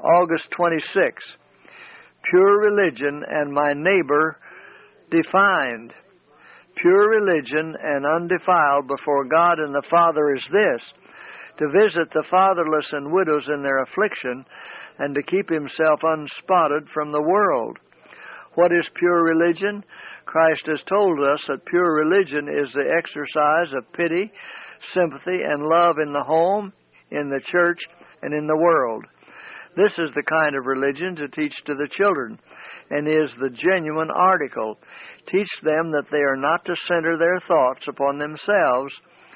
August 26. Pure religion and my neighbor defined. Pure religion and undefiled before God and the Father is this: to visit the fatherless and widows in their affliction, and to keep himself unspotted from the world. What is pure religion? Christ has told us that pure religion is the exercise of pity, sympathy, and love in the home, in the church, and in the world. This is the kind of religion to teach to the children, and is the genuine article. Teach them that they are not to center their thoughts upon themselves,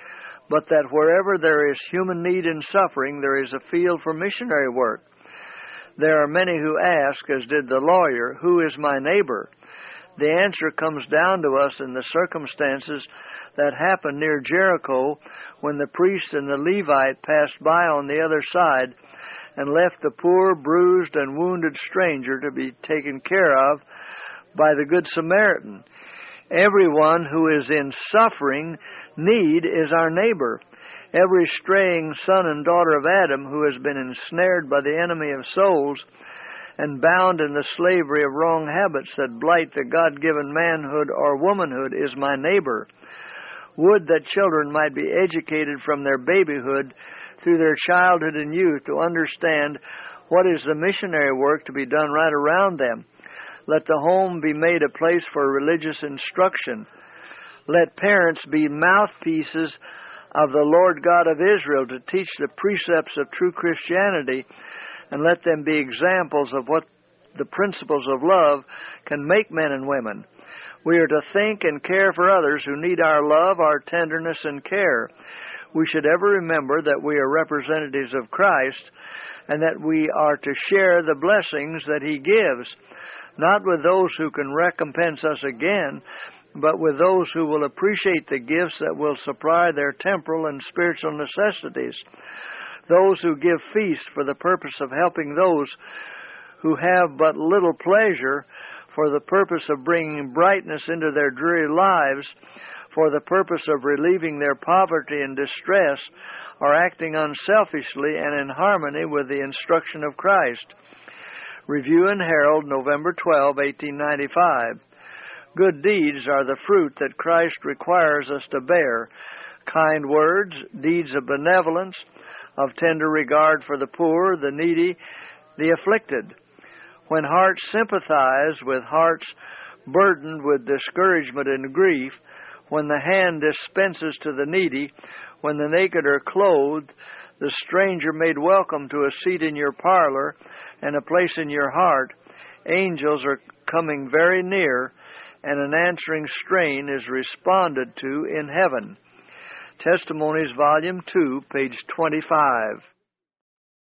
but that wherever there is human need and suffering, there is a field for missionary work. There are many who ask, as did the lawyer, "Who is my neighbor?" The answer comes down to us in the circumstances that happened near Jericho when the priest and the Levite passed by on the other side and left the poor, bruised, and wounded stranger to be taken care of by the Good Samaritan. Everyone who is in suffering need is our neighbor. Every straying son and daughter of Adam who has been ensnared by the enemy of souls and bound in the slavery of wrong habits that blight the God-given manhood or womanhood is my neighbor. Would that children might be educated from their babyhood through their childhood and youth to understand what is the missionary work to be done right around them. Let the home be made a place for religious instruction. Let parents be mouthpieces of the Lord God of Israel to teach the precepts of true Christianity, and let them be examples of what the principles of love can make men and women. We are to think and care for others who need our love, our tenderness, and care. We should ever remember that we are representatives of Christ, and that we are to share the blessings that He gives, not with those who can recompense us again, but with those who will appreciate the gifts that will supply their temporal and spiritual necessities. Those who give feasts for the purpose of helping those who have but little pleasure, for the purpose of bringing brightness into their dreary lives, for the purpose of relieving their poverty and distress, are acting unselfishly and in harmony with the instruction of Christ. Review and Herald, November 12, 1895. Good deeds are the fruit that Christ requires us to bear. Kind words, deeds of benevolence, of tender regard for the poor, the needy, the afflicted. When hearts sympathize with hearts burdened with discouragement and grief, when the hand dispenses to the needy, when the naked are clothed, the stranger made welcome to a seat in your parlor and a place in your heart, angels are coming very near, and an answering strain is responded to in heaven. Testimonies, Volume 2, page 25.